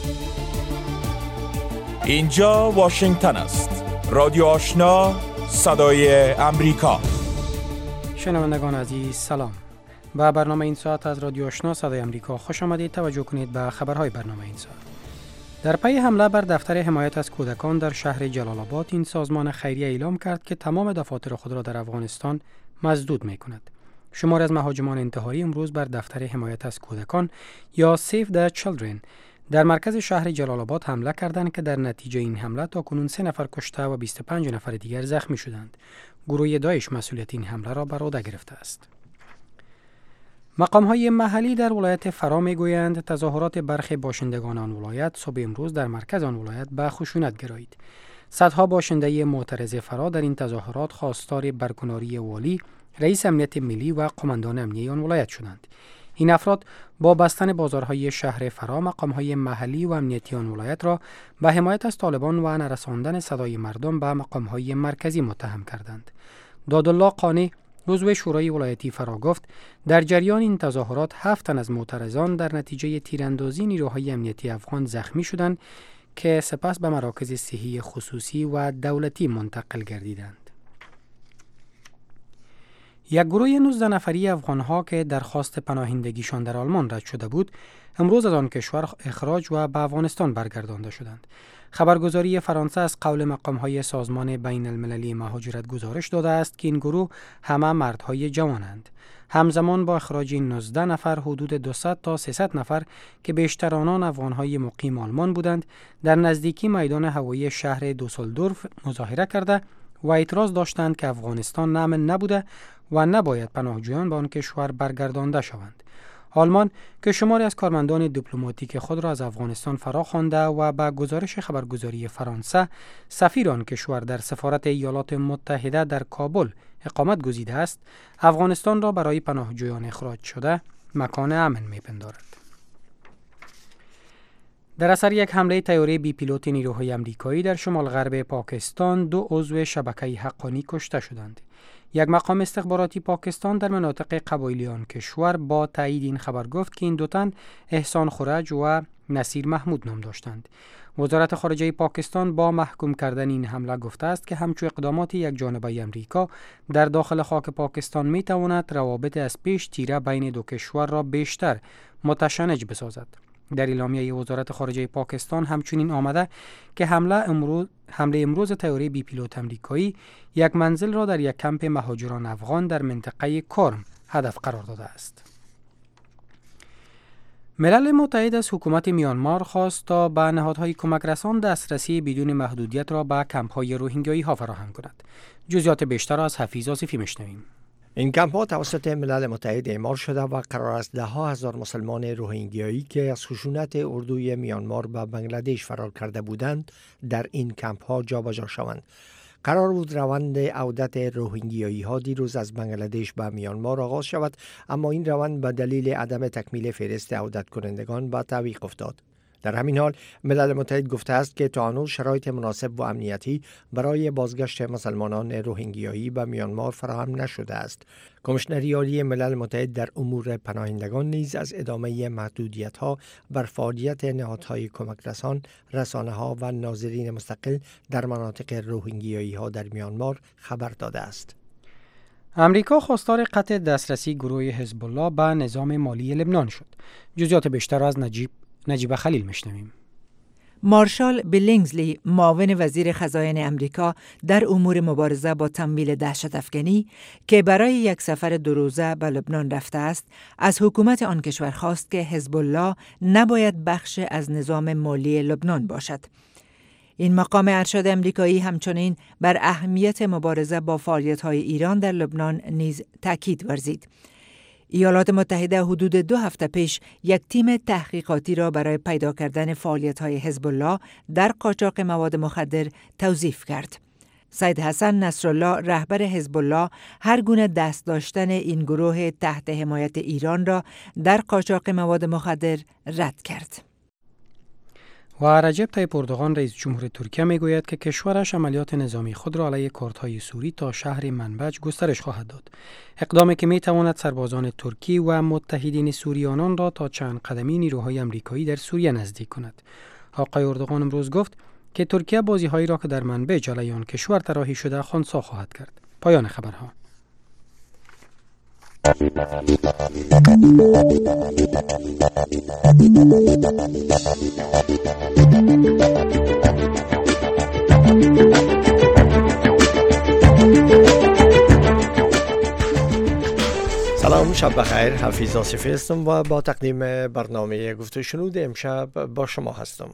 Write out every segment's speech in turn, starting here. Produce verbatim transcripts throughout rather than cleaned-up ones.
اینجا واشنگتن است. رادیو آشنا، صدای امریکا. شنوندگان عزیز سلام. با برنامه این ساعت از رادیو آشنا صدای امریکا خوش آمدید. توجه کنید به خبرهای برنامه این ساعت. در پی حمله بر دفتر حمایت از کودکان در شهر جلال آباد، این سازمان خیریه اعلام کرد که تمام دفاتر خود را در افغانستان مسدود می‌کند. شماری از مهاجمان انتحاری امروز بر دفتر حمایت از کودکان یا Save the Children در مرکز شهر جلال آباد حمله کردند که در نتیجه این حمله تاکنون سه نفر کشته و بیست و پنج نفر دیگر زخمی شدند. گروه داعش مسئولیت این حمله را بر عهده گرفته است. مقام‌های محلی در ولایت فرا می‌گویند تظاهرات برخی باشندگان آن ولایت صبح امروز در مرکز آن ولایت به خشونت گرایید. صدها باشنده معترض فرا در این تظاهرات خواستار برکناری والی، رئیس امنیت ملی و قماندان امنیه آن ولایت شدند. این افراد با بستن بازارهای شهر فرا مقام‌های محلی و امنیتی آن ولایت را به حمایت از طالبان و نرساندن صدای مردم به مقام‌های مرکزی متهم کردند. دادالله قانی عضو شورای ولایتی فرا گفت در جریان این تظاهرات هفت تن از معترضان در نتیجه تیراندازی نیروهای امنیتی افغان زخمی شدند که سپس به مراکز صحی خصوصی و دولتی منتقل گردیدند. یک گروه نوزده نفری افغان‌ها که درخواست پناهندگیشان در آلمان رد شده بود، امروز از آن کشور اخراج و به افغانستان برگردانده شدند. خبرگزاری فرانسه از قول مقام‌های سازمان بین المللی مهاجرت گزارش داده است که این گروه همه مردهای جوانند. همزمان با اخراج این نوزده نفر حدود دویست تا سیصد نفر که بیشتر آنان افغان‌های مقیم آلمان بودند، در نزدیکی میدان هوایی شهر دوسلدورف مظاهره کرده و اعتراض داشتند که افغانستان امن نبوده و نباید پناهجویان به آن کشور برگردانده شوند. آلمان که شماری از کارمندان دیپلماتیک خود را از افغانستان فرا خوانده و به گزارش خبرگزاری فرانسه سفیر آن کشور در سفارت ایالات متحده در کابل اقامت گزیده است، افغانستان را برای پناهجویان اخراج شده مکان امن می‌پندارد. در اثر یک حمله طیاره بی پیلوت نیروهای آمریکایی در شمال غرب پاکستان، دو عضو شبکه حقانی کشته شدند. یک مقام استخباراتی پاکستان در مناطق قبایلی آن کشور با تایید این خبر گفت که این دو تن احسان خورج و نصیر محمود نام داشتند. وزارت خارجه پاکستان با محکوم کردن این حمله گفته است که همچون اقدامات یک جانبه امریکا در داخل خاک پاکستان می تواند روابط از پیش تیره بین دو کشور را بیشتر متشنج بسازد. در اعلامیه وزارت خارجه پاکستان همچنین آمده که حمله امروز حمله امروز طیاره بی پیلوت آمریکایی یک منزل را در یک کمپ مهاجران افغان در منطقه کرم هدف قرار داده است. ملل متحد از حکومت میانمار خواست تا به نهادهای کمک رسان دسترسی بدون محدودیت را به کمپ‌های روهینگیایی ها فراهم کند. جزئیات بیشتر را از حفیظ آصفی میشنویم. این کمپ ها توسط ملل متحد اعمار شده و قرار است ده ها هزار مسلمان روهینگیایی که از خشونت اردوی میانمار به بنگلادش فرار کرده بودند در این کمپ ها جابجا شوند. قرار بود روند عودت روهینگیایی ها دیروز از بنگلادش به میانمار آغاز شود، اما این روند به دلیل عدم تکمیل فهرست عودت کنندگان به تعویق افتاد. در همین حال ملل متحد گفته است که تا هنوز شرایط مناسب و امنیتی برای بازگشت مسلمانان روهینگیایی به میانمار فراهم نشده است. کمیشنری عالی ملل متحد در امور پناهندگان نیز از ادامه محدودیت‌ها بر فعالیت نهادهای کمک رسان، رسانه‌ها و ناظرین مستقل در مناطق روهینگیایی‌ها در میانمار خبر داده است. امریکا خواستار قطع دسترسی گروه حزب الله به نظام مالی لبنان شد. جزئیات بیشتر از نجیب نجیب خلیل میشنویم. مارشال بیلینگزلی، معاون وزیر خزاین امریکا در امور مبارزه با تمویل دهشت افکنی که برای یک سفر دو روزه به لبنان رفته است، از حکومت آن کشور خواست که حزب الله نباید بخش از نظام مالی لبنان باشد. این مقام ارشد امریکایی همچنین بر اهمیت مبارزه با فعالیت‌های ایران در لبنان نیز تاکید ورزید. ایالات متحده حدود دو هفته پیش یک تیم تحقیقاتی را برای پیدا کردن فعالیت‌های حزب الله در قاچاق مواد مخدر توظیف کرد. سید حسن نصرالله، رهبر حزب الله، هر گونه دست داشتن این گروه تحت حمایت ایران را در قاچاق مواد مخدر رد کرد. و رجب طیب اردوغان رئیس جمهور ترکیه میگوید که کشورش عملیات نظامی خود را علیه کردهای سوری تا شهر منبج گسترش خواهد داد. اقدامی که میتواند سربازان ترکی و متحدین سوریانان را تا چند قدمی نیروهای آمریکایی در سوریه نزدیک کند. آقای اردوغان امروز گفت که ترکیه بازی‌هایی را که در منبع جلوی آن کشور طراحی شده خنثی خواهد کرد. پایان خبرها. سلام، شب بخیر. حفیظ آصفی هستم و با تقدیم برنامه گفت و شنود امشب با شما هستم.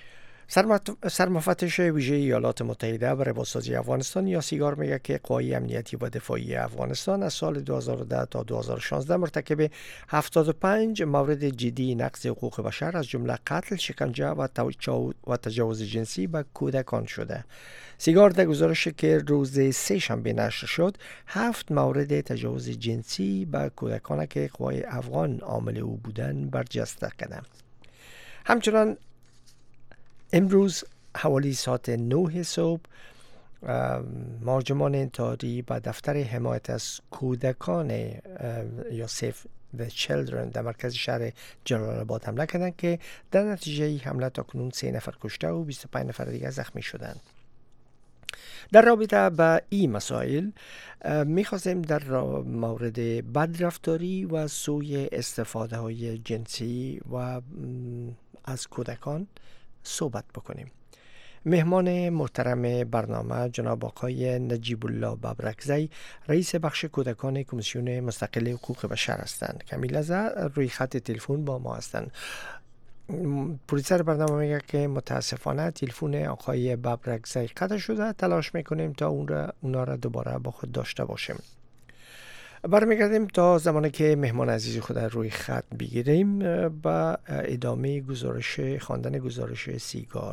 سرمفتش ویژه ایالات متحده برای بازسازی افغانستان یا سیگار میگه که قوای امنیتی و دفاعی افغانستان از سال دو هزار و ده تا دو هزار و شانزده مرتکب هفتاد و پنج مورد جدی نقض حقوق بشر از جمله قتل، شکنجه و تجاوز جنسی به کودکان شده. سیگار در گزارشی که روز سه شنبه نشر شد، هفت مورد تجاوز جنسی به کودکان که قوای افغان عامل او بودن برجسته کرده. همچنان امروز حوالی ساعت نه صبح مهاجمان انتحاری به دفتر حمایت از کودکان یا سیف the children در مرکز شهر جلال آباد حمله کردند که در نتیجه حمله تاکنون سه نفر کشته و بیست و پنج نفر دیگر زخمی شدند. در رابطه با این مسائل میخواستیم در مورد بدرفتاری و سوء استفاده های جنسی و از کودکان صحبت بکنیم. مهمان محترم برنامه جناب آقای نجیب الله ببرکزی، رئیس بخش کودکان کمیسیون مستقل حقوق بشر هستند. کمی لحظه روی خط تلفن با ما هستند. پرویسر برنامه میگه که متاسفانه تلفن آقای ببرکزی قطع شده. تلاش میکنیم تا اون را اونا را دوباره با خود داشته باشیم. برمیگردیم تا زمانی که مهمان عزیز خود روی خط بگیریم با ادامه گزارش خواندن گزارش سیگار.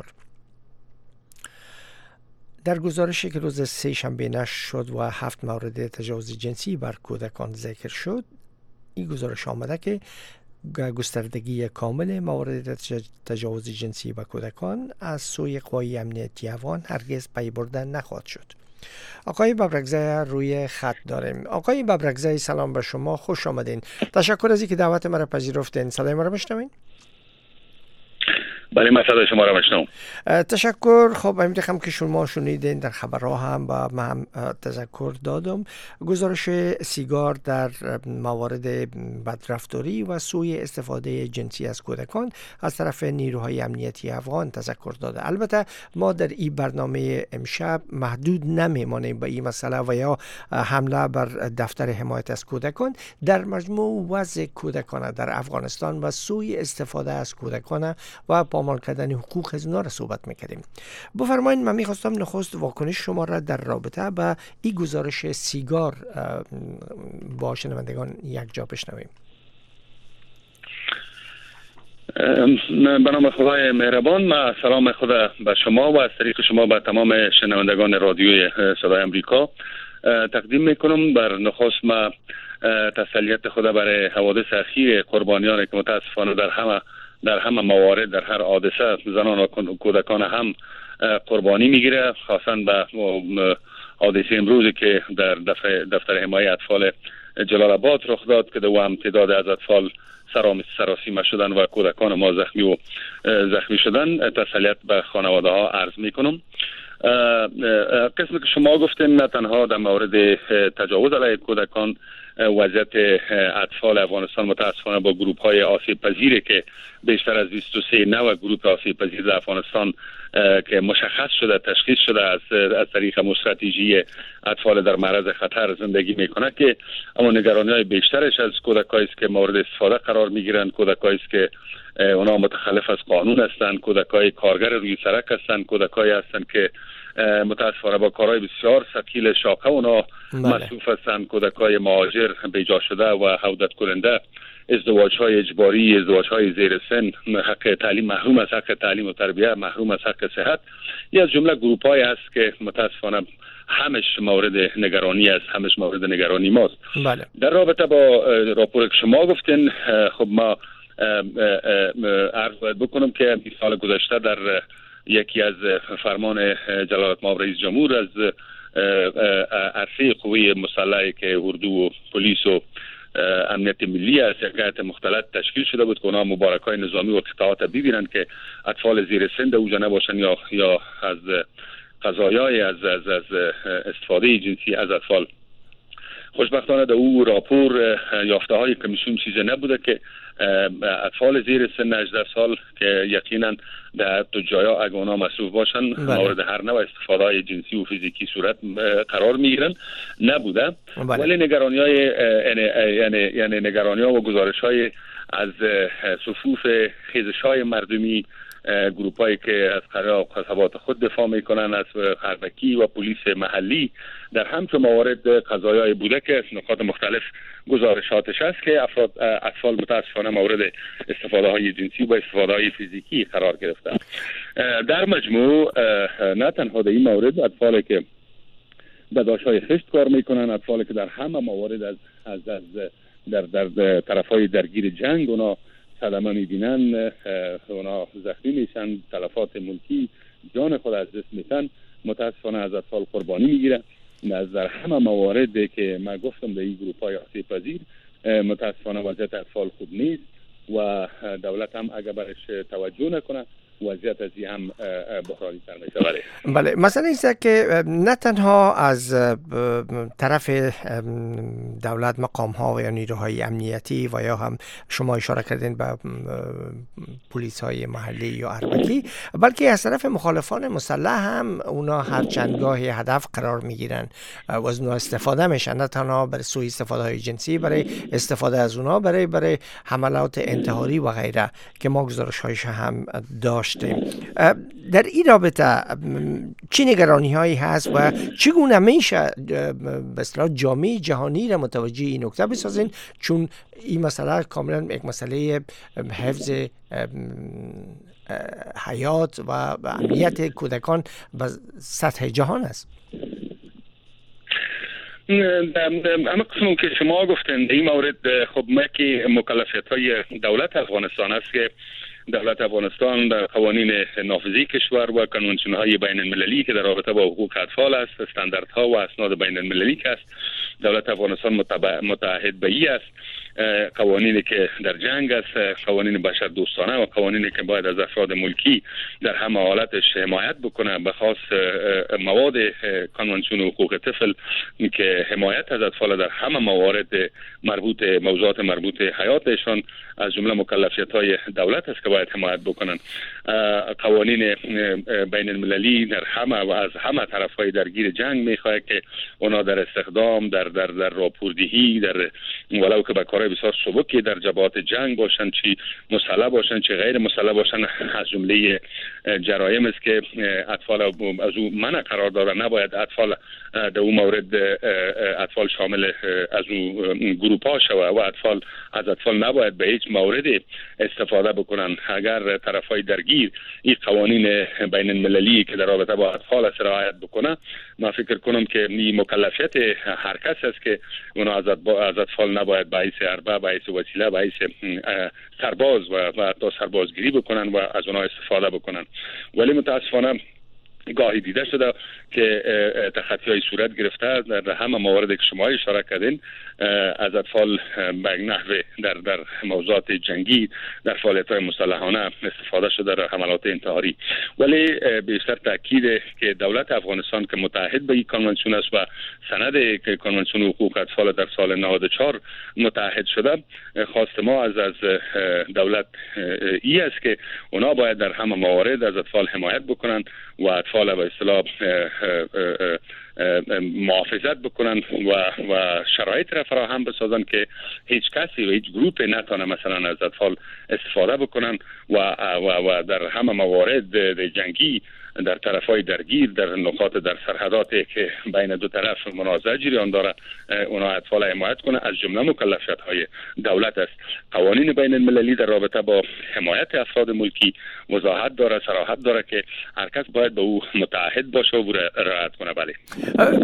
در گزارشی که روز سه شنبه نشر شد و هفت مورد تجاوز جنسی بر کودکان ذکر شد، این گزارش آمده که گستردگی کامل موارد تجاوز جنسی به کودکان از سوی قوای امنیتی افغان هرگز پی برده نخواهد شد. آقای ببرکزی روی خط داریم. آقای ببرکزی، سلام به شما، خوش آمدین. تشکر از اینکه دعوت مرا پذیرفتین. صدای مرا میشنوین؟ بله، من صدای شما را میشنوم. تشکر. خب همین هم که شما شنیدین در خبرها هم و من هم تذکر دادم، گزارش سیگار در موارد بدرفتاری و سوء استفاده جنسی از کودکان از طرف نیروهای امنیتی افغان تذکر داده. البته ما در این برنامه امشب محدود نمیمانیم به این مسئله و یا حمله بر دفتر حمایت از کودکان، در مجموع وضع کودکان در افغانستان و سوء استفاده از کودکان و پامال کردن حقوق از اونا را صحبت میکردیم. بفرمایید، من میخواستم نخست واکنش شما را در رابطه با این گزارش سیگار با شنوندگان یک جا بشنویم. به نام خدای مهربان، من سلام خدا به شما و از طریق شما به تمام شنوندگان رادیوی صدای امریکا تقدیم میکنم. بر نخست ما تسلیت خدا برای حوادث اخیر قربانیان که متاسفانه در همه در همه موارد، در هر حادثه زنان و کودکان هم قربانی میگیره، خاصا به حادثه امروزی که در دفتر, دفتر حمایت اطفال جلال آباد رخ داد که دو هم تعداد از اطفال سراسیمه شدن و کودکان ما زخمی و زخمی شدن. تسلیت به خانواده ها عرض میکنم. قسمی که شما گفتین نه تنها در مورد تجاوز علیه کودکان، وضعیت اطفال افغانستان متاسفانه با گروپ های آسیب پذیری که بیشتر از بیست و سه نوع گروپ آسیب پذیر در افغانستان که مشخص شده، تشخیص شده از از طریق استراتژی اطفال در معرض خطر زندگی میکنه، که اما نگرانی های بیشترش از کودکایی است که مورد استفاده قرار میگیرند، کودکایی است که اونا متخلف از قانون هستند، کودکای کارگر روی سرک هستند، کودکایی هستند که متاسفانه با کارهای بسیار ثقیل شاقه اونا مصروف هستند، کودکای مهاجر بیجا شده و عودت کننده، ازدواج‌های اجباری، ازدواج‌های زیر سن، حق تعلیم محروم از حق تعلیم و تربیت، محروم از حق صحت، یا از جمله گروپ‌هایی است که متاسفانه همش مورد نگرانی است، همش مورد نگرانی ماست. بله. در رابطه با راپور که شما گفتین، خب ما عرض باید بکنم که سال گذشته در یکی از فرمان جلالت مآب رئیس جمهور از عرصه قوه مسلحه که اردو و پلیس و امنیت ملی است، یک هیئت مختلط تشکیل شده بود که اونا مبارکای نظامی و قطعات ببینن که اطفال زیر سن اوجا نباشن یا یا از قضایای از از از استفاده جنسی از اطفال. خوشبختانه در او راپور یافته های کمیسیون چیزی نبوده که اطفال زیر سن هجده سال که یقینا در تو جایا اگه اونا مصروف باشن مورد هر نوع استفاده جنسی و فیزیکی صورت قرار میگیرن نبوده. بله. ولی نگرانی های یعنی یعنی نگرانی ها و گزارش های از صفوف خیزش های مردمی، گروپ هایی که از قضاوت خود دفاع میکنن، از اربکی و پلیس محلی در همچون موارد قضایای بوده که نقاط مختلف گزارشاتش است که افراد اطفال متاسفانه مورد استفاده های جنسی و استفاده های فیزیکی قرار گرفتند. در مجموع نه تنها در این مورد اطفالی که به داشت‌های خشت کار میکنن، اطفالی که در همه موارد از از, از در در طرفهای درگیر جنگ اونا صدمه میبینن، اونا زخمی میشن، تلفات ملکی، جان خود از دست میتن، متاسفانه از اطفال قربانی میگیرن. از در همه موارد که من گفتم در این گروپ های آسیب پذیر متاسفانه وضعیت اطفال خوب نیست و دولت هم اگر برش توجه نکنه وضعیت از این هم بحرانی تر میشه. بله بله مثلا اینست که نه تنها از طرف دولت مقام ها و یا نیروهای امنیتی و یا هم شما اشاره کردین به پلیس های محلی یا اربکی، بلکه از طرف مخالفان مسلح هم اونا هر چندگاهی هدف قرار میگیرن و از اونا استفاده میشن، نه تنها برای سوء استفاده های جنسی، برای استفاده از اونا برای برای حملات انتحاری و غیره که ما گزارش هایش هم داشت. در این رابطه چه نگرانی هایی هست و چگونه میشه به اصطلاح جامعه جهانی را متوجه این نکته بسازین، چون این مسئله کاملا یک مسئله حفظ حیات و امنیت کودکان به سطح جهان است. اما قسم که شما گفتن این مورد خب ما که مکلفیت های دولت افغانستان است که دولت افغانستان در قوانین نافذی کشور و کنوانسیون‌های بین المللی که در رابطه با حقوق اطفال است، استانداردها و اسناد بین المللی که است، دولت افغانستان متعهد به این است. قوانینی که در جنگ است، قوانین بشر دوستانه و قوانینی که باید از افراد ملکی در همه حالتش حمایت بکنه، به خاص مواد کنوانسیون حقوق طفل که حمایت از اطفال در همه موارد مربوط موضوعات مربوط حیاتشان از جمله مکلفیت‌های دولت است که باید حمایت بکنن. قوانین بین المللی در همه و از همه طرف‌های درگیر جنگ می‌خواهد که اونا در استخدام، در در در راپوردهی، در ولو که به کارهای بسیار سبکی در جبهات جنگ باشن، چی مسلح باشن چی غیر مسلح باشن، از جمله جرایم است که اطفال از او منع قرار داده، نباید اطفال در اون مورد اطفال شامل از او گروپ ها شود و اطفال از اطفال نباید به هیچ مورد استفاده بکنن. اگر طرفای درگیر این قوانین بین المللی که در رابطه با اطفال است رعایت بکنه، من فکر کنم که این مکلفیت هر کس است که اونا از از اطفال نباید باعث اربه، باعث وسیله، باعث سرباز و و تا سربازگیری بکنن و از اونها استفاده بکنن. ولی متاسفانه گاهی دیده شده که تخطی‌های صورت گرفته در همه موارد که شما اشاره کردین، از اطفال به نحوه در در موضوعات جنگی، در فعالیت‌های مسلحانه استفاده شده در حملات انتحاری. ولی بیشتر تاکید که دولت افغانستان که متعهد به این کنوانسیون است و سند کنوانسیون حقوق اطفال در سال نود و چهار متعهد شده، خواست ما از از دولت ای است که اونا باید در همه موارد از اطفال حمایت بکنن و اطفال به اصطلاح محافظت بکنن و و شرایط را فراهم بسازن که هیچ کسی و هیچ گروپ نتونه مثلا از اطفال استفاده بکنن و و, و در همه موارد جنگی در طرفای درگیر در نقاط در سرحداتی که بین دو طرف منازعه جریان داره اونا اطفال حمایت کنه. از جمله مکلفیت های دولت است. قوانین بین المللی در رابطه با حمایت افراد ملکی وضاحت داره، صراحت داره که هر کس باید به او متعهد باشه و رعایت کنه. بله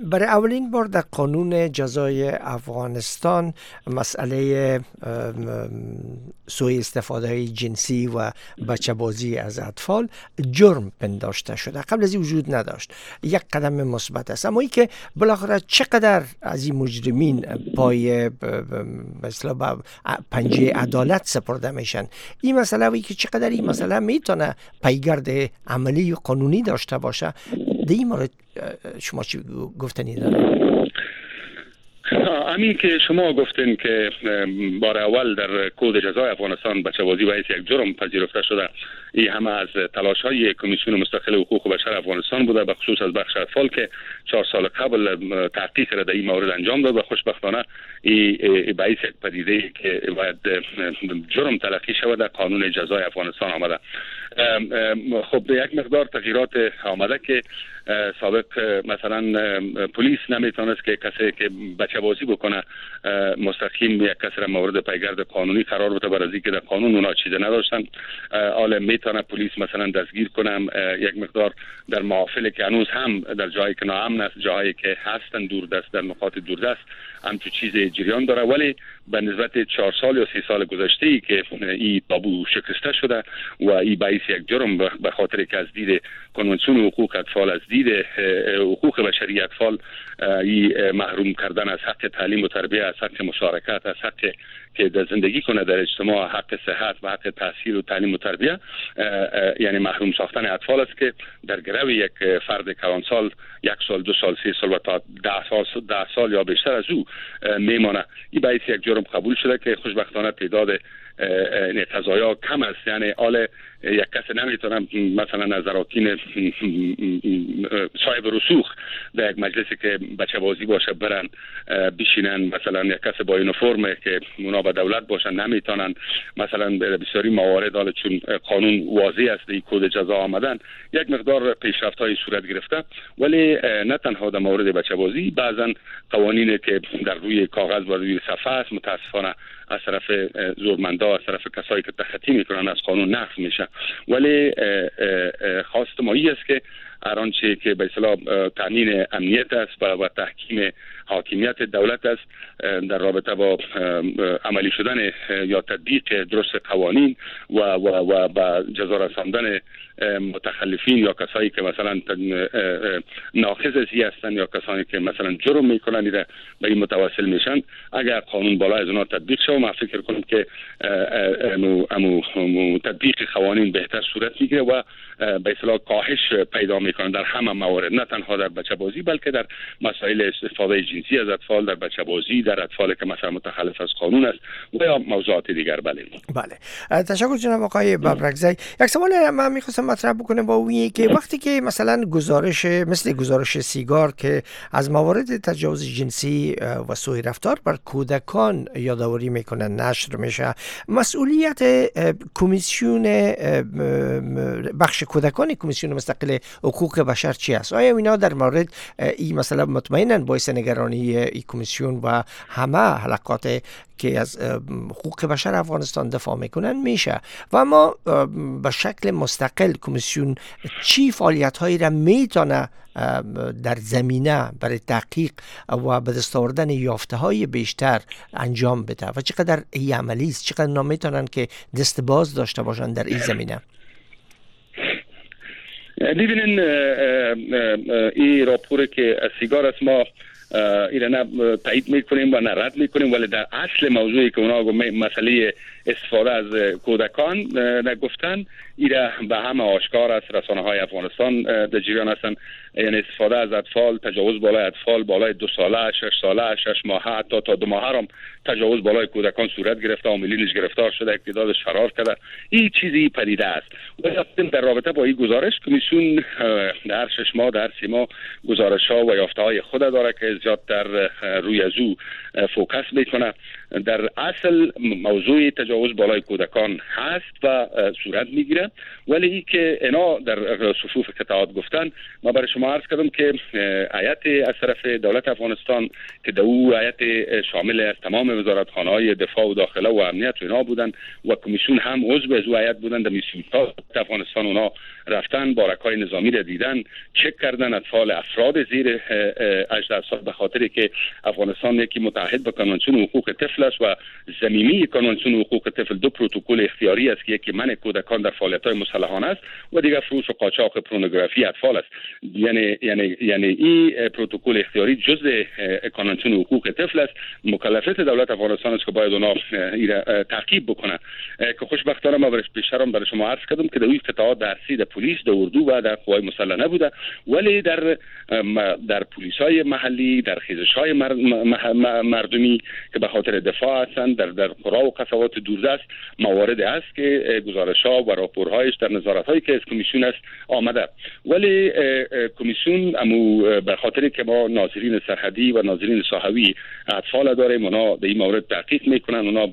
برای اولین بار در قانون جزای افغانستان مسئله سوء استفاده جنسی و بچه بازی از اطفال جرم پنداشته شده. قبل از این وجود نداشت. یک قدم مثبت است. اما ای که بالاخره چقدر از این مجرمین پای مثلا با پنجه عدالت سپرده میشن، این مسئله وی که چقدر این مسئله میتونه پیگرد عملی و قانونی داشته باشه، در این مورد شما چی گفتنی داره؟ همین که شما گفتین که بار اول در کد جزای افغانستان بچه‌بازی به حیث یک جرم پذیرفته شده، این همه از تلاش‌های کمیسیون مستقل حقوق بشر افغانستان بوده، به خصوص از بخش اطفال که چهار سال قبل تحقیق را در این مورد انجام داد و خوشبختانه این به حیث یک پدیده که باید جرم تلقی شود در قانون جزای افغانستان آمده. خب یک مقدار تغییرات آمده که سابق مثلا پلیس نمیتونست که کسی که بچه بازی بکنه مستقیم یک کسی را مورد پیگرد قانونی قرار بده، برای اینکه در قانون اونا چیزی نداشتن. حالا میتونه پلیس مثلا دستگیر کنم یک مقدار در محافل که هنوز هم در جایی که ناامن است، جایی که هستن دوردست، در نقاط دوردست همچو چیز جریان داره، ولی به نسبت چهار سال یا سی سال گذشته ای که این تابو شکسته شده و این باعث یک جرم به خاطر که از دید کنونسیون حقوق اطفال، از دید حقوق بشری اطفال این محروم کردن از حق تعلیم و تربیه، از حق مشارکت، از حق که در زندگی کنه در اجتماع، حق صحت و حق تحصیل و تعلیم و تربیه، یعنی محروم ساختن اطفال است که در گرو یک فرد کلان سال یک سال، دو سال، سه سال و تا ده سال ده سال یا بیشتر از او میمانه. این باعث یک جرم قبول شده که خوشبختانه تعداد این قضایا کم است. یعنی آل یک کسی نمیتونه مثلا از اراکین صاحب رسوخ در یک مجلسی که بچه بازی باشه برن بشینن، مثلا یک کسی با یونیفرم که اونا به دولت باشن نمیتونن. مثلا بسیاری موارد حالا چون قانون واضح است این کد جزا آمدن یک مقدار پیشرفت‌های صورت گرفته، ولی نه تنها در مورد بچه بازی، بعضا قوانین که در روی کاغذ و روی صفحه است متاسفانه از طرف زورمندا، از طرف کسایی که تخطی میکنن از قانون نقض میشه. ولی خواست ما این است که هر آنچه که به اصطلاح تامین امنیت است و تحکیم حاکمیت دولت است در رابطه با عملی شدن یا تطبیق درست قوانین و و و با جزا رساندن متخلفین یا کسایی که مثلا ناقض ازی هستن یا کسانی که مثلا جرم میکنن به این متوسل میشن، اگر قانون بالا از اونا تطبیق شه، ما فکر کنیم که امو امو تطبیق قوانین بهتر صورت میگیره و به اصطلاح کاهش پیدا میکنه در همه موارد، نه تنها در بچه بازی بلکه در مسائل استفاده جنسی از اطفال، در بچه بازی، در اطفال که مثلا متخلف از قانون است و یا موضوعات دیگر. بله بله، تشکر جناب آقای ببرکزی. یک سوال من میخواستم مطرح بکنم با اونی که وقتی که مثلا گزارش مثل گزارش سیگار که از موارد تجاوز جنسی و سوء رفتار بر کودکان یادآوری میکنه، نشر میشه، مسئولیت کمیسیون بخش کودکان کمیسیون مستقل حقوق بشر چی است؟ آیا اینا در مورد این مسئله مطمئنا باعث نگرانی این کمیسیون و همه حلقات که از حقوق بشر افغانستان دفاع میکنن میشه؟ و ما به شکل مستقل کمیسیون چی فعالیت هایی را میتونه در زمینه برای تحقیق و به دست آوردن یافته های بیشتر انجام بده و چقدر این عملی است، چقدر نمیتونن که دست باز داشته باشن در این زمینه؟ ببینین این راپور که از سیگار است ما ایره نه تایید میکنیم و نه رد میکنیم، ولی در اصل موضوعی که اونا مسئله استفاده از کودکان نگفتن ایره به همه آشکار است. رسانه های افغانستان در جریان هستن، یعنی استفاده از اطفال، تجاوز بالای اطفال بالای دو ساله، شش ساله، شش ماهه، حتی تا دو ماهه هم تجاوز بالای کودکان صورت گرفته، عاملینش گرفتار شده، اقتدارش فرار کرده. این چیزی پدیده است. و در رابطه با این گزارش کمیسیون در شش ماه در سی ماه گزارش ها و یافته های خود داره که زیادتر روی از او فوکس میکنه. در اصل موضوع تجاوز بالای کودکان هست و صورت میگیره، ولی ای که اینا در صفوف قطاعات گفتن، ما برای شما عرض کردم که هیئت از طرف دولت افغانستان که در او هیئت شامل از تمام وزارتخانه‌های دفاع و داخله و امنیت و اینا بودن و کمیسیون هم عضو از او هیئت بودن، در میسیوتا افغانستان اونا رفتن، بارک‌های نظامی را دیدن، چک کردن اطفال افراد زیر هجده سال، به خاطر که افغانستان یکی متعهد به کنوانسیون حقوق طفل است و ضمیمی کنوانسیون حقوق طفل دو پروتکل اختیاری است که یکی منع کودکان در فعالیت‌های مسلحانه است و دیگر فروش و قاچاق پورنوگرافی اطفال است. یعنی یعنی یعنی این پروتکل اختیاری جزء کنوانسیون حقوق طفل است. مکلفیت دولت افغانستان است که باید اونا تعقیب بکنه. که خوشبختانه ما برش پیشرم برای شما عرض کردم که در این قطاعات درسی در پلیس، در اردو و در قوای مسلحه نبوده، ولی در در پلیس‌های محلی، در خیزش‌های مردمی که به خاطر دفاع هستند، در در قرا و قصبات دوردست موارد است که گزارش‌ها و راپورهایش در نظارت‌هایی که از کمیسیون است آمده. ولی کمیسیون امو به خاطر که ما ناظرین سرحدی و ناظرین ساحوی اطفال داریم، اونا به این مورد تحقیق میکنن، اونا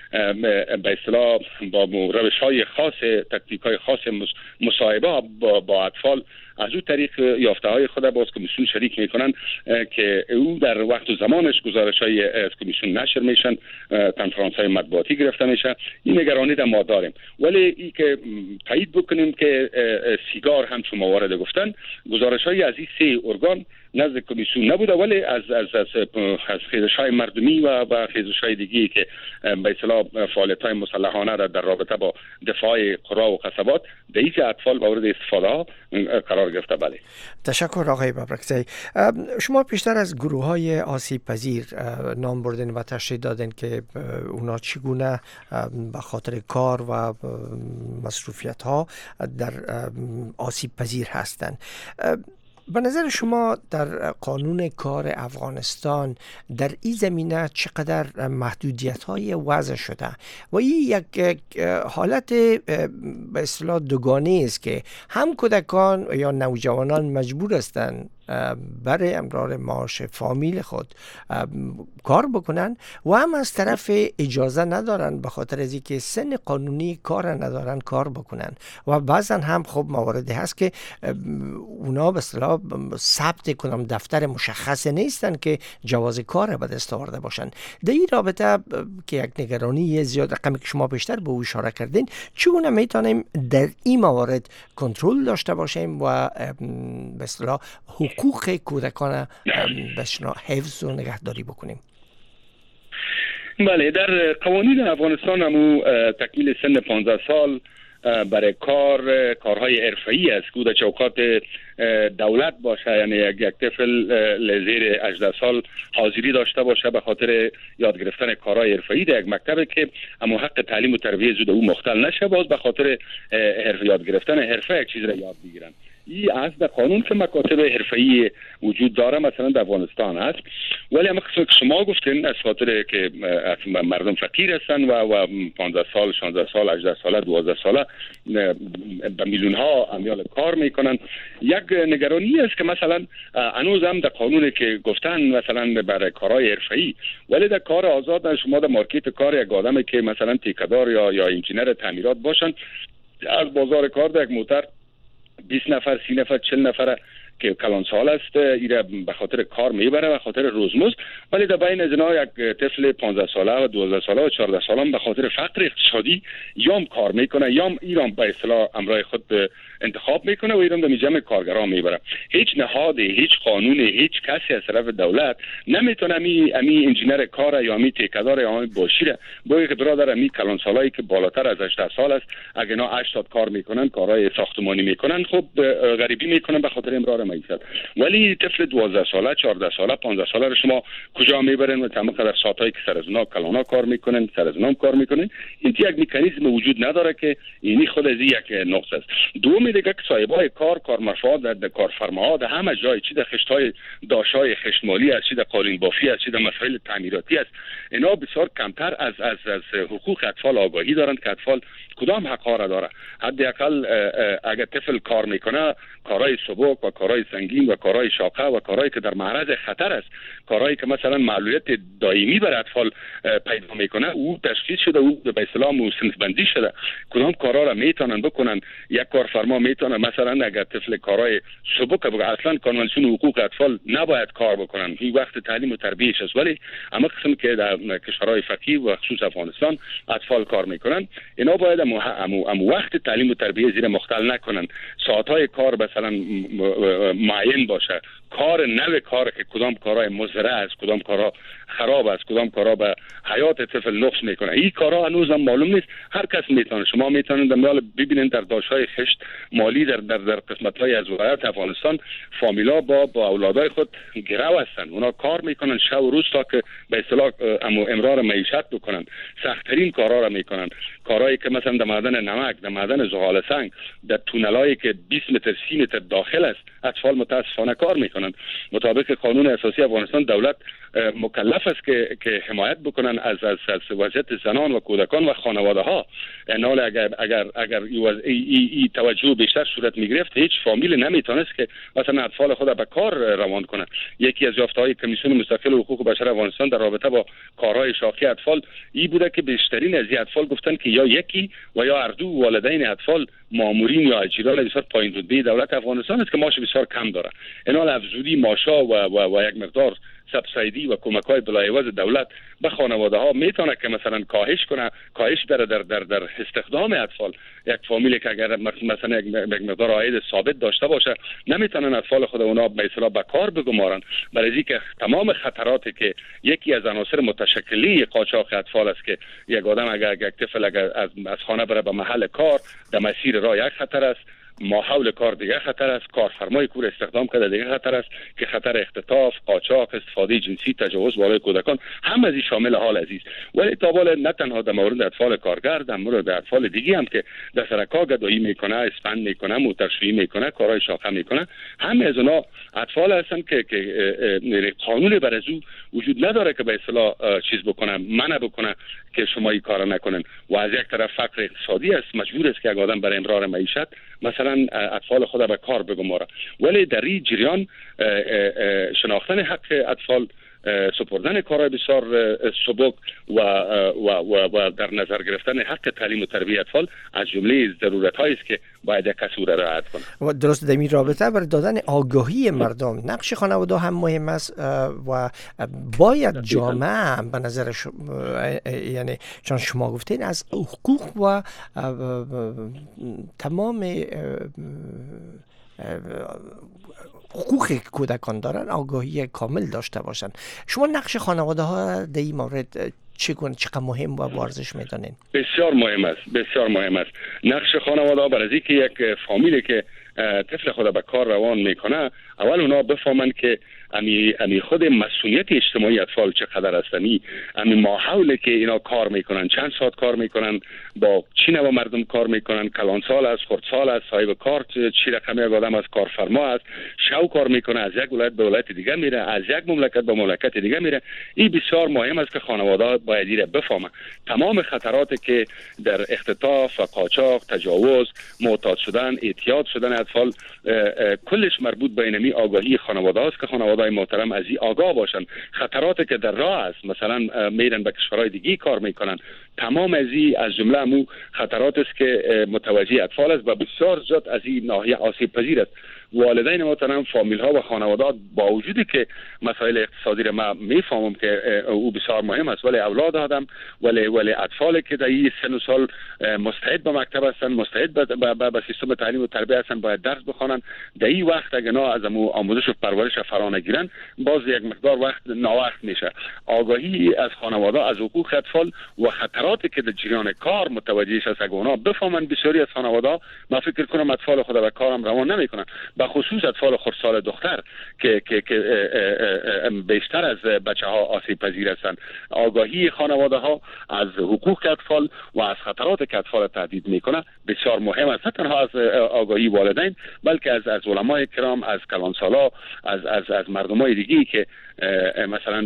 به اصطلاح با روش‌های خاص، تکتیک‌های خاص مصاحبه با, با اطفال از اون طریق یافته های خود باز کمیسیون شریک میکنن که او در وقت و زمانش گزارش های از کمیسیون نشر میشن، کنفرانس های مطبوعاتی گرفته میشه. این نگرانی در ما داریم، ولی ای که تایید بکنیم که سیگار هم چون موارد گفتن، گزارش های از این سه ارگان نزد کمیسیون نبوده، ولی از از از از خیزش‌های مردمی و و خیزش‌های دیگه‌ای که به اصطلاح فعالیت‌های مسلحانه را در رابطه با دفاع قرا و قصبات در این اطفال مورد استفاده قرار گرفته. بله، تشکر آقای ببرکزی. شما پیشتر از گروه‌های آسیب پذیر نام بردین و تشریح دادین که اونا چگونه به خاطر کار و مصروفیت‌ها در آسیب پذیر هستند. به نظر شما در قانون کار افغانستان در این زمینه چقدر محدودیت‌های وضع شده و این یک حالت به اصطلاح دوگانه است که هم کودکان یا نوجوانان مجبور هستند برای امرار معاش فامیل خود کار بکنن و هم از طرف اجازه ندارن به خاطر از اینکه سن قانونی کار ندارن کار بکنن و بعضا هم خب مواردی هست که اونا به اصطلاح ثبت کنم دفتر مشخص نیستن که جواز کار به دست آورده باشن. در این رابطه که یک نگرانی زیاد رقمی که شما بیشتر به او اشاره کردین، چگونه میتونیم در این موارد کنترل داشته باشیم و به اصطلاح حقوق کودکان بشنا حفظ و نگهداری بکنیم؟ بله، در قوانین افغانستان همو تکمیل سن پانزده سال برای کار کارهای حرفه‌ای است که در چوکات دولت باشه، یعنی یک طفل زیر هجده سال حاضری داشته باشه به خاطر یاد گرفتن کارهای حرفه‌ای در یک مکتب که اما حق تعلیم و تربیت زود او مختل نشه، باز به خاطر حرف یاد گرفتن حرفه یک چیز را یاد بگیرن. این از در قانون که مکاتب حرفه‌ای وجود داره مثلا در افغانستان است، ولی هم قسم که شما گفتین از خاطر که مردم فقیر هستن و و پانزده سال، شانزده سال، هجده ساله، دوازده ساله به میلیون ها امیال کار میکنن. یک نگرانی است که مثلا هنوز هم در قانون که گفتن مثلا برای کارهای حرفه‌ای، ولی در کار آزاد شما در مارکت کار یک آدمی که مثلا تیکدار یا یا انجینر تعمیرات باشن، از بازار کار در یک موتر بیست نفر، سی نفر، چهل نفر که کلان سال است ایره به خاطر کار میبره، به خاطر روزمزد، ولی در بین از اینا یک طفل پانزده ساله و دوازده ساله و چهارده ساله به خاطر فقر اقتصادی یام کار میکنه، یام ایران به اصطلاح امرای خود انتخاب میکنه و ایران در جمع کارگران میبره. هیچ نهاد، هیچ قانون، هیچ کسی از طرف دولت نمیتونه امی امی انجینر کار یا امی تیکدار یا امی باشیره بگه که برادر امی کلان سالایی که بالاتر از هجده سال است اگه اینا هشتاد کار میکنن، کارهای ساختمانی میکنن، خب غریبی میکنن به خاطر امرار معیشت. ولی طفل دوازده ساله، چهارده ساله، پانزده ساله رو شما کجا میبرن و تمام قدر ساعتایی که سر از اونا کلانا کار میکنن، سر از اونا کار میکنن. این یک مکانیزم وجود نداره که اینی خود از یک نقص است. دوم دیگه که صاحبای کار، کارمفاد در کارفرماها در همه جای، چی در خشت‌های داشای خشت مالی است، چی در قالین بافی است، چی در مسائل تعمیراتی است، اینا بسیار کمتر از از از حقوق اطفال آگاهی دارند که اطفال کدام حق‌ها را داره. حداقل اگر طفل کار میکنه، کارهای سبک و کارهای کارهای سنگین و کارهای شاقه و کارهایی که در معرض خطر است، کارهایی که مثلا معلولیت دائمی بر اطفال پیدا میکنه، او تشخیص شده، او به اصطلاح صنف بندی شده. کدام کارا را میتونن بکنن. یک کارفرما میتونه مثلا اگر طفل کارهای سبک بگه، اصلا کنوانسیون حقوق اطفال نباید کار بکنن، این وقت تعلیم و تربیتش است، ولی اما قسم که در کشورهای فقیر و خصوص افغانستان اطفال کار میکنن، اینا باید امو, امو, امو وقت تعلیم و تربیت زیر مختل نکنن. ساعتهای کار مثلا معین باشه، کار نوع کار که کدام کارهای مضر است، کدام کارها خراب است، کدام کارها به حیات طفل نقص میکنه، این کارها هنوز هم معلوم نیست. هر کس میتونه، شما میتونید در ببینید در داشت‌های خشت مالی در در در قسمت‌های از ولایت افغانستان فامیلا با با اولادای خود گرو هستن، اونا کار میکنن شب و روز تا که به اصطلاح امرار معیشت بکنن. سخت‌ترین کارها را میکنن، کارهایی که مثلا در معدن نمک، در معدن زغال سنگ، در تونلایی که بیست متر سی متر داخل است، اطفال متاسفانه کار میکنن. مطابق قانون اساسی افغانستان دولت مکلف است که که حمایت بکنن از از, از وضعیت زنان و کودکان و خانواده ها. نال اگر اگر اگر ای, ای, ای توجه بیشتر صورت میگرفت، هیچ فامیل نمیتونست که مثلا اطفال خود به کار روان کنه. یکی از یافته‌های کمیسیون مستقل حقوق بشر افغانستان در رابطه با کارهای شاخی اطفال ای بوده که بیشترین از این اطفال گفتن که یا یکی و یا هر دو والدین اطفال مامورین یا اجیران بسیار پایین رتبه دولت افغانستان است که معاش بسیار کم داره. اینا افزودی ماشا و, و, و یک مقدار سبسایدی و کمک‌های بلایوز دولت به خانواده ها میتونه که مثلا کاهش کنه، کاهش بره در در در استخدام اطفال. یک فامیلی که اگر مثلا یک مقدار عاید ثابت داشته باشه، نمیتونن اطفال خود اونا به اصطلاح به کار بگمارن، برای اینکه تمام خطراتی که یکی از عناصر متشکلی قاچاق اطفال است که یک آدم اگر یک طفل اگر از, از خانه بره به محل کار، در مسیر راه یک خطر است، ماحول کار دیگه خطر است، کارفرمای کور استخدام کرده دیگه خطر است که خطر اختطاف، قاچاق، استفاده جنسی، تجاوز بالای کودکان هم از این شامل حال عزیز. ولی تا بالا نه تنها در مورد اطفال کارگر، در مورد اطفال دیگه هم که در سرکا گدایی میکنه، اسفند میکنه، موترشویی میکنه، کارهای شاخه میکنه، هم از اونا اطفال هستن که که قانون بر ازو وجود نداره که به اصطلاح چیز بکنه، منع بکنه که شما این کارا نکنن. و از یک طرف فقر اقتصادی است، مجبور است که یک آدم برای امرار معیشت مثلا اطفال خود به کار بگماره. ولی در این جریان شناختن حق اطفال، سپردن کارهای بسیار سبک و, و, و, و در نظر گرفتن حق تعلیم و تربیت اطفال از جمله ضرورت‌هایی است که باید یک کس او را رعایت کنه. و درست در این رابطه برای دادن آگاهی مردم نقش خانواده هم مهم است و باید جامعه هم به نظر شما، یعنی چون شما گفتین از حقوق و تمام حقوقی که کودکان دارن آگاهی کامل داشته باشن. شما نقش خانواده ها در این مورد چگونه، چقدر مهم و ارزش میدانین؟ بسیار مهم است، بسیار مهم است. نقش خانواده ها برای اینکه یک فامیلی که طفل خود به کار روان میکنه، اول اونا بفهمن که امی امی خود مسئولیت اجتماعی اطفال چقدر است، امی امی ماحولی که اینا کار میکنن، چند ساعت کار میکنن، با چی نوع مردم کار میکنن، کلانسال است، خردسال است، صاحب کار چی رقمی آدم از کارفرما است، شو کار میکنه، از یک ولایت به ولایت دیگه میره، از یک مملکت به مملکت دیگه میره. این بسیار مهم است که خانواده باید اینو بفهمن. تمام خطراتی که در اختطاف و قاچاق، تجاوز، معتاد شدن، اعتیاد شدن اطفال، کلش مربوط به اینمی آگاهی خانواده است که خانواده محترم از این آگاه باشن. خطراتی که در راه است، مثلا میرن به کشورهای دیگه کار میکنن، تمام از این از جمله امو خطرات است که متوجه اطفال است و بسیار زیاد از این ناحیه آسیب پذیر است. والدین محترم، فامیل ها و خانوادات با وجودی که مسائل اقتصادی را ما میفهمم که او بسیار مهم است، ولی اولاد آدم ولی ولی اطفالی که در این سن و سال مستعد به مکتب هستن، مستعد به به سیستم تعلیم و تربیت هستن، باید درس بخوانن. در این وقت اگه نه از امو آموزش و پرورش فرا نگیرن، باز یک مقدار وقت ناوقت میشه. آگاهی از خانواده از حقوق اطفال و خطراتی که در جریان کار متوجهش است، اگه اونا بفهمن، بسیاری از خانواده ما فکر کنم اطفال خود به کارم روان نمیکنن، به خصوص اطفال خردسال دختر که که که بیشتر از بچه‌ها آسیب پذیر هستند. آگاهی خانواده ها از حقوق اطفال و از خطرات که اطفال تهدید میکنه بسیار مهم است، نه تنها از آگاهی والدین بلکه از از علمای کرام، از کلانسالا، از از از مردمای دیگه که مثلا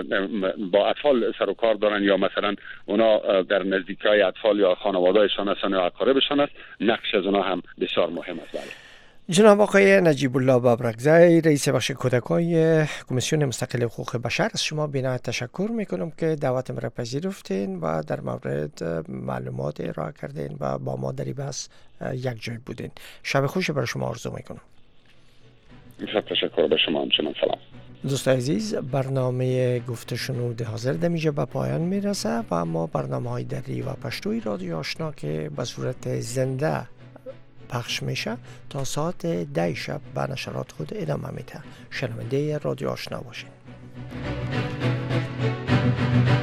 با اطفال سر و کار دارن یا مثلا اونا در نزدیکای اطفال یا خانواده‌شان هستن یا اقاربشان است. نقش از اونا هم بسیار مهم است. بله. جناب آقای نجیب الله ببرکزی، رئیس بخش کودکان کمیسیون مستقل حقوق بشر، از شما بی‌نهایت تشکر میکنم که دعوت مرا پذیرفتین و در مورد معلومات ارائه کردین و با ما در این بحث یک جای بودین. شب خوش برای شما آرزو میکنم. تشکر به شما. همچنان سلام. دوستان عزیز، برنامه گفت و شنود حاضر دمیجه به پایان میرسه و اما برنامه های دری و پشتوی رادیو آشنا که به صورت زنده پخش میشه تا ساعت ده شب به نشرات خود ادامه میده. شنونده رادیو آشنا باشین.